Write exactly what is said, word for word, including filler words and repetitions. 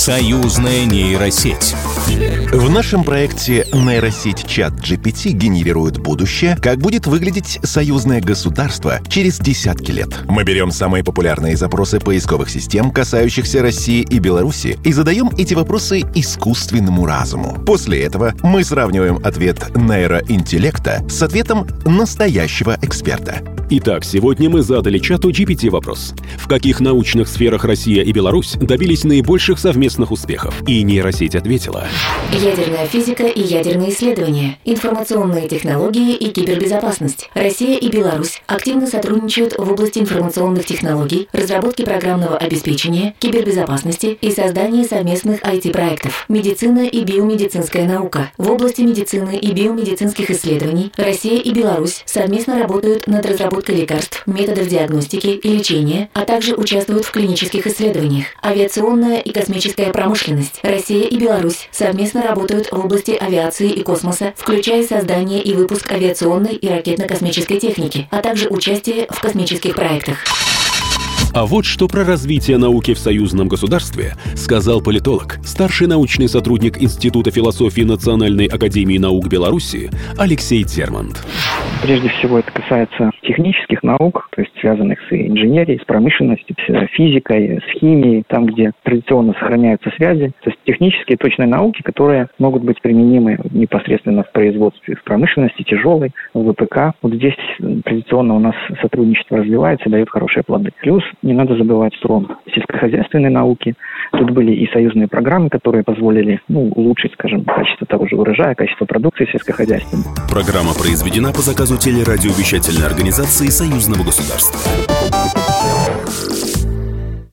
Союзная нейросеть. В нашем проекте нейросеть ChatGPT генерирует будущее, как будет выглядеть союзное государство через десятки лет. Мы берем самые популярные запросы поисковых систем, касающихся России и Беларуси, и задаем эти вопросы искусственному разуму. После этого мы сравниваем ответ нейроинтеллекта с ответом настоящего эксперта. Итак, сегодня мы задали чату джи пи ти вопрос. В каких научных сферах Россия и Беларусь добились наибольших совместных успехов? И нейросеть ответила: ядерная физика и ядерные исследования, информационные технологии и кибербезопасность. Россия и Беларусь активно сотрудничают в области информационных технологий, разработки программного обеспечения, кибербезопасности и создании совместных ай ти-проектов. Медицина и биомедицинская наука. В области медицины и биомедицинских исследований Россия и Беларусь совместно работают над разработкой лекарств, методов диагностики и лечения, а также участвуют в клинических исследованиях. Авиационная и космическая промышленность. Россия и Беларусь совместно работают в области авиации и космоса, включая создание и выпуск авиационной и ракетно-космической техники, а также участие в космических проектах. А вот что про развитие науки в союзном государстве сказал политолог, старший научный сотрудник Института философии Национальной академии наук Беларуси Алексей Термант. Прежде всего, это касается технических наук, то есть связанных с инженерией, с промышленностью, с физикой, с химией, там, где традиционно сохраняются связи. То есть технические точные науки, которые могут быть применимы непосредственно в производстве, в промышленности, тяжелой, в вэ пэ ка. Вот здесь традиционно у нас сотрудничество развивается и дает хорошие плоды. Плюс не надо забывать сторону сельскохозяйственной науки. Тут были и союзные программы, которые позволили ну, улучшить, скажем, качество того же урожая, качество продукции сельскохозяйственной. Программа произведена по заказу телерадиовещательной организации Союзного государства.